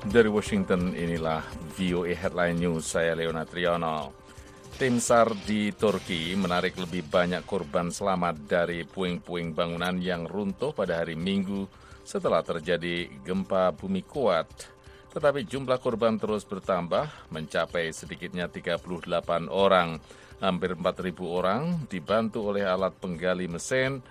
Dari Washington, inilah VOA Headline News, saya Leona Triyono. Tim SAR di Turki menarik lebih banyak korban selamat dari puing-puing bangunan yang runtuh pada hari Minggu setelah terjadi gempa bumi kuat. Tetapi jumlah korban terus bertambah, mencapai sedikitnya 38 orang. Hampir 4.000 orang dibantu oleh alat penggali mesin,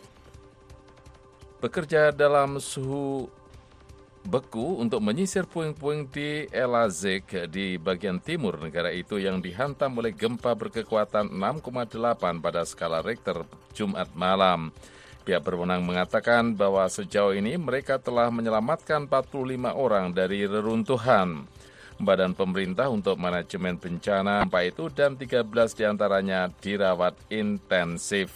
bekerja dalam suhu beku untuk menyisir puing-puing di Elazig di bagian timur negara itu yang dihantam oleh gempa berkekuatan 6,8 pada skala Richter Jumat malam. Pihak berwenang mengatakan bahwa sejauh ini mereka telah menyelamatkan 45 orang dari reruntuhan. Badan Pemerintah untuk Manajemen Bencana gempa itu dan 13 diantaranya dirawat intensif.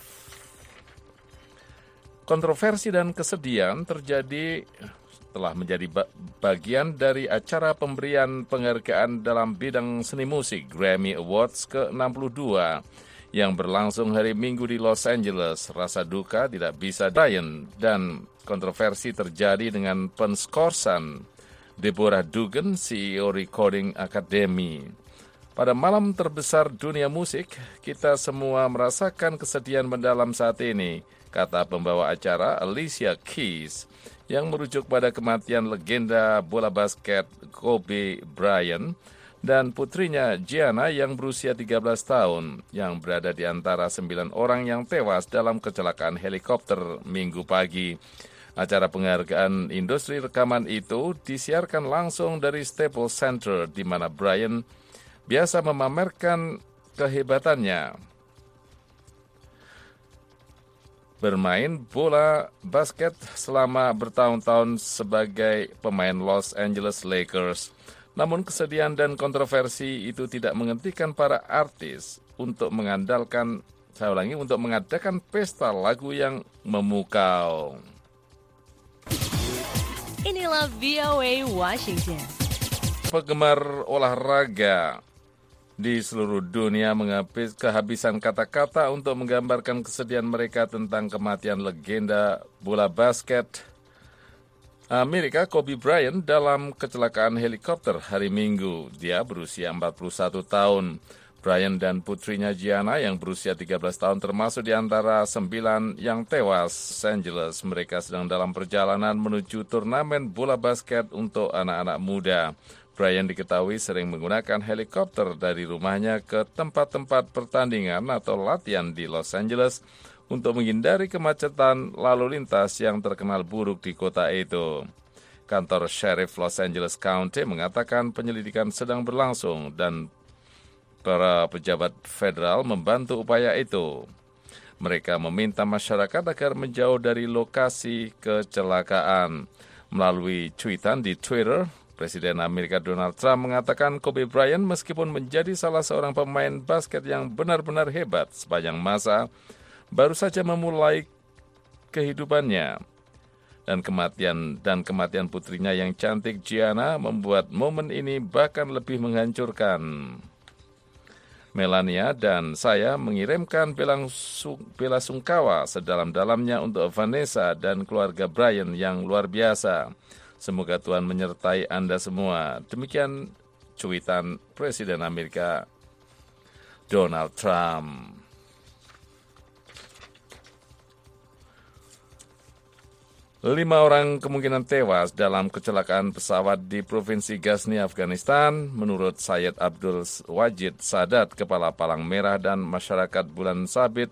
Kontroversi dan kesedihan terjadi telah menjadi bagian dari acara pemberian penghargaan dalam bidang seni musik Grammy Awards ke-62 yang berlangsung hari Minggu di Los Angeles. Rasa duka tidak bisa Brian dan kontroversi terjadi dengan penskorsan Deborah Dugan, CEO Recording Academy. Pada malam terbesar dunia musik, kita semua merasakan kesedihan mendalam saat ini, kata pembawa acara Alicia Keys, yang merujuk pada kematian legenda bola basket Kobe Bryant dan putrinya Gianna yang berusia 13 tahun, yang berada di antara 9 orang yang tewas dalam kecelakaan helikopter Minggu pagi. Acara penghargaan industri rekaman itu disiarkan langsung dari Staples Center, di mana Bryant biasa memamerkan kehebatannya bermain bola basket selama bertahun-tahun sebagai pemain Los Angeles Lakers. Namun kesedihan dan kontroversi itu tidak menghentikan para artis untuk untuk mengadakan pesta lagu yang memukau. Inilah VOA Washington. Penggemar olahraga di seluruh dunia kehabisan kata-kata untuk menggambarkan kesedihan mereka tentang kematian legenda bola basket Amerika Kobe Bryant dalam kecelakaan helikopter hari Minggu. Dia berusia 41 tahun. Bryant dan putrinya Gianna yang berusia 13 tahun termasuk di antara 9 yang tewas. Los Angeles, mereka sedang dalam perjalanan menuju turnamen bola basket untuk anak-anak muda. Bryant diketahui sering menggunakan helikopter dari rumahnya ke tempat-tempat pertandingan atau latihan di Los Angeles untuk menghindari kemacetan lalu lintas yang terkenal buruk di kota itu. Kantor Sheriff Los Angeles County mengatakan penyelidikan sedang berlangsung dan para pejabat federal membantu upaya itu. Mereka meminta masyarakat agar menjauh dari lokasi kecelakaan. Melalui cuitan di Twitter, Presiden Amerika Donald Trump mengatakan Kobe Bryant meskipun menjadi salah seorang pemain basket yang benar-benar hebat sepanjang masa, baru saja memulai kehidupannya. Dan kematian putrinya yang cantik Gianna membuat momen ini bahkan lebih menghancurkan. Melania dan saya mengirimkan bela sungkawa sedalam-dalamnya untuk Vanessa dan keluarga Bryant yang luar biasa. Semoga Tuhan menyertai Anda semua. Demikian cuitan Presiden Amerika Donald Trump. Lima orang kemungkinan tewas dalam kecelakaan pesawat di Provinsi Ghazni, Afghanistan, menurut Syed Abdul Wajid Sadat, Kepala Palang Merah dan Masyarakat Bulan Sabit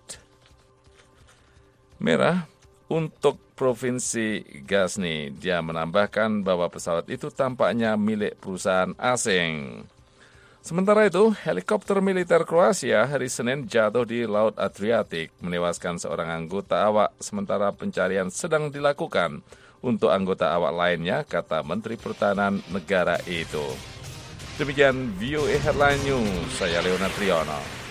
Merah untuk Provinsi Ghazni. Dia menambahkan bahwa pesawat itu tampaknya milik perusahaan asing. Sementara itu, helikopter militer Kroasia hari Senin jatuh di Laut Adriatik, menewaskan seorang anggota awak sementara pencarian sedang dilakukan untuk anggota awak lainnya, kata Menteri Pertahanan negara itu. Demikian VOA Headline News, saya Leona Triyono.